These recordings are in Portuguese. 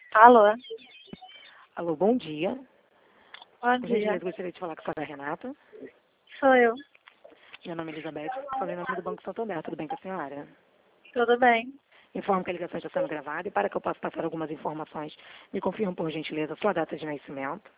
Alô? Alô, bom dia. Bom Por dia. gentileza, gostaria de falar com a senhora Renata. Sou eu. Meu nome é Elizabeth, falei em nome do Banco Santander. Tudo bem com a senhora? Tudo bem? Informo que a ligação está sendo gravada e para que eu possa passar algumas informações, me confirme, por gentileza, sua data de nascimento,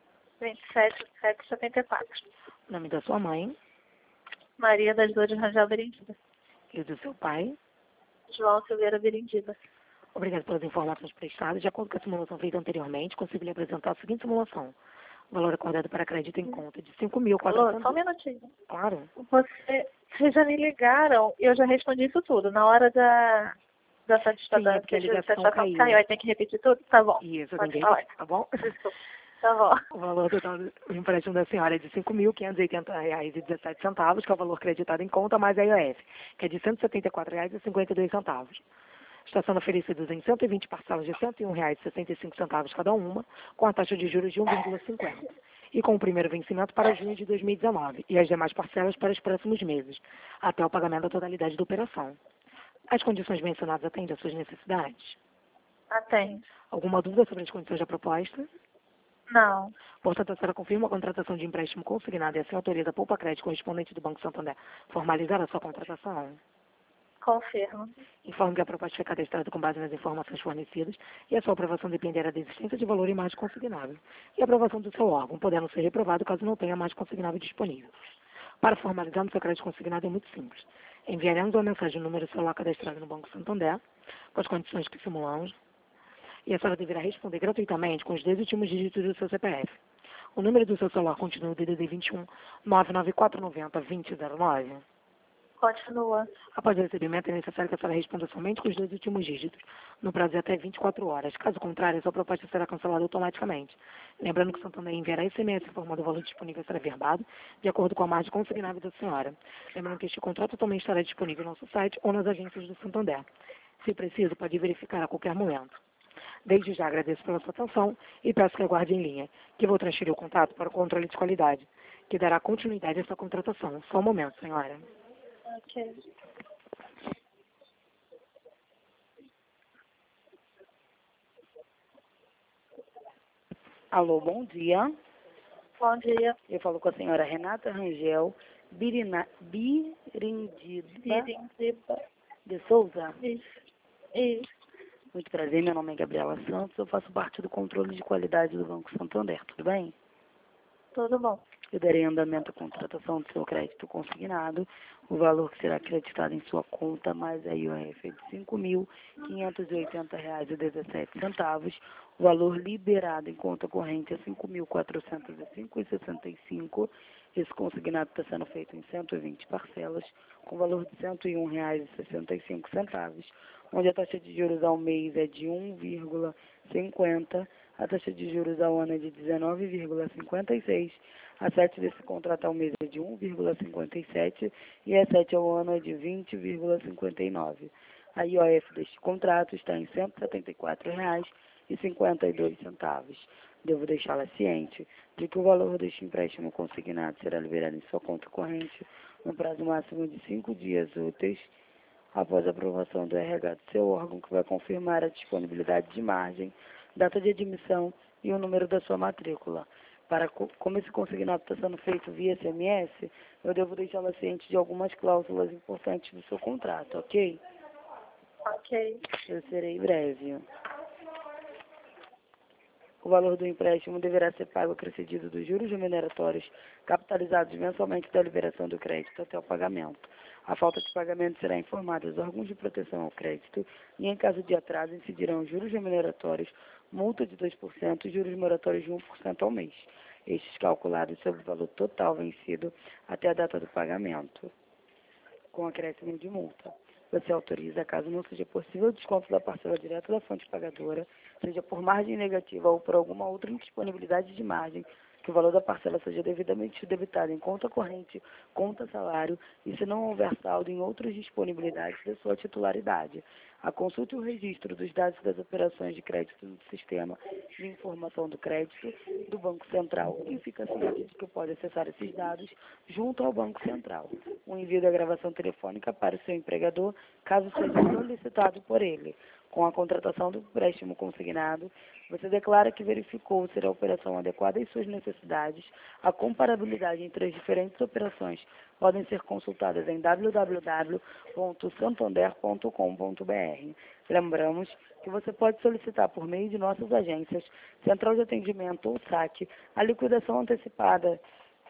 27.774. o nome da sua mãe Maria das Dores Rangel Berindida. e do seu pai. João Silveira Berindida. Obrigado pelas informações prestadas. De acordo com a simulação feita anteriormente, consigo lhe apresentar a seguinte simulação. O valor acordado para crédito em conta de Alô, só um 5.400... minutinho. Claro. Vocês já me ligaram e eu já respondi isso tudo. Na hora da Sim, é porque a ligação caiu. Aí tem que repetir tudo? Tá bom. Isso, eu Pode tenho falar. tá bom? Desculpa. Tá bom. O valor total do empréstimo da senhora é de R$ 5.580,17, que é o valor creditado em conta, mais a IOF, que é de R$ 174,52. Está sendo oferecidos em 120 parcelas de R$ 101,65 cada uma, com a taxa de juros de 1,50. E com o primeiro vencimento para junho de 2019 e as demais parcelas para os próximos meses, até o pagamento da totalidade da operação. As condições mencionadas atendem às suas necessidades? Atende. Alguma dúvida sobre as condições da proposta? Não. Portanto, a senhora confirma a contratação de empréstimo consignado e assim autoriza a Poupa Crédito correspondente do Banco Santander formalizar a sua contratação? Confirmo. Informo que a proposta foi cadastrada com base nas informações fornecidas e a sua aprovação dependerá da existência de valor em margem consignável e a aprovação do seu órgão, podendo ser reprovado caso não tenha margem consignável disponível. Para formalizarmos seu crédito consignado é muito simples. Enviaremos uma mensagem no número celular cadastrado no Banco Santander, com as condições que simulamos, e a senhora deverá responder gratuitamente com os 10 últimos dígitos do seu CPF. O número do seu celular continua o DDD 21 99490 2009. Continua. Após o recebimento, é necessário que a senhora responda somente com os 2 últimos dígitos, no prazo de até 24 horas. Caso contrário, a sua proposta será cancelada automaticamente. Lembrando que o Santander enviará SMS informando o valor disponível a ser averbado, de acordo com a margem consignável da senhora. Lembrando que este contrato também estará disponível no nosso site ou nas agências do Santander. Se preciso, pode verificar a qualquer momento. Desde já agradeço pela sua atenção e peço que aguarde em linha, que vou transferir o contato para o controle de qualidade, que dará continuidade a essa contratação. Só um momento, senhora. Ok. Alô, bom dia. Bom dia. Eu falo com a senhora Renata Rangel Birindida Berindida. de Souza. Isso. Isso. Muito prazer, meu nome é Gabriela Santos, eu faço parte do controle de qualidade do Banco Santander, tudo bem? Tudo bom. Eu darei andamento à contratação do seu crédito consignado, o valor que será acreditado em sua conta, mais a IOF é de R$ 5.580,17, o valor liberado em conta corrente é R$ 5.405,65. Esse consignado está sendo feito em 120 parcelas, com valor de R$ 101,65, onde a taxa de juros ao mês é de 1,50, a taxa de juros ao ano é de 19,56, a 7 desse contrato ao mês é de 1,57 e a 7 ao ano é de 20,59. A IOF deste contrato está em R$ 174,52. Devo deixá-la ciente de que o valor deste empréstimo consignado será liberado em sua conta corrente no prazo máximo de 5 dias úteis, após a aprovação do RH do seu órgão, que vai confirmar a disponibilidade de margem, data de admissão e o número da sua matrícula. Como esse consignado está sendo feito via SMS, eu devo deixá-la ciente de algumas cláusulas importantes do seu contrato, ok? Ok. Eu serei breve. O valor do empréstimo deverá ser pago acrescido dos juros remuneratórios capitalizados mensalmente da liberação do crédito até o pagamento. A falta de pagamento será informada aos órgãos de proteção ao crédito e, em caso de atraso, incidirão juros remuneratórios, multa de 2% e juros moratórios de 1% ao mês. Estes calculados sobre o valor total vencido até a data do pagamento, com acréscimo de multa. Você autoriza, caso não seja possível o desconto da parcela direta da fonte pagadora, seja por margem negativa ou por alguma outra indisponibilidade de margem, que o valor da parcela seja devidamente debitado em conta corrente, conta salário e se não houver saldo em outras disponibilidades da sua titularidade. A consulta e o registro dos dados das operações de crédito do sistema de informação do crédito do Banco Central e fica ciente de que pode acessar esses dados junto ao Banco Central. O envio da gravação telefônica para o seu empregador, caso seja solicitado por ele. Com a contratação do empréstimo consignado, você declara que verificou ser a operação adequada às suas necessidades. A comparabilidade entre as diferentes operações podem ser consultadas em www.santander.com.br. Lembramos que você pode solicitar por meio de nossas agências, Central de Atendimento ou SAC, a liquidação antecipada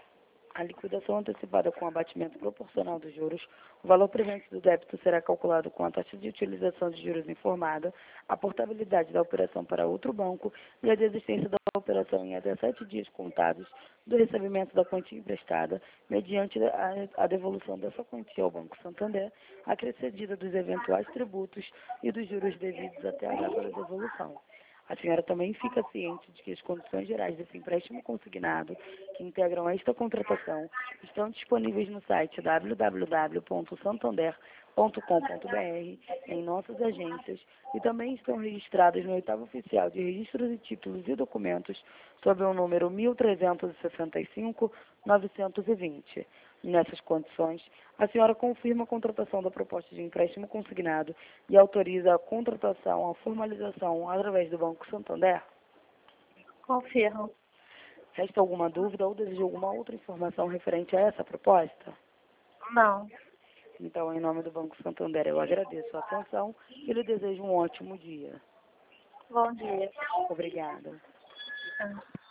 com abatimento proporcional dos juros. O valor presente do débito será calculado com a taxa de utilização de juros informada, a portabilidade da operação para outro banco e a desistência da operação em até 7 dias contados do recebimento da quantia emprestada, mediante a devolução dessa quantia ao Banco Santander, acrescida dos eventuais tributos e dos juros devidos até a data da devolução. A senhora também fica ciente de que as condições gerais desse empréstimo consignado, que integram esta contratação, estão disponíveis no site www.santander.com.br, em nossas agências, e também estão registradas no Oitavo Oficial de Registros e Títulos e Documentos, sob o número 1365-920. Nessas condições, a senhora confirma a contratação da proposta de empréstimo consignado e autoriza a contratação, a formalização através do Banco Santander? Confirmo. Resta alguma dúvida ou deseja alguma outra informação referente a essa proposta? Não. Então, em nome do Banco Santander, eu agradeço a atenção e lhe desejo um ótimo dia. Bom dia. Obrigada. Ah.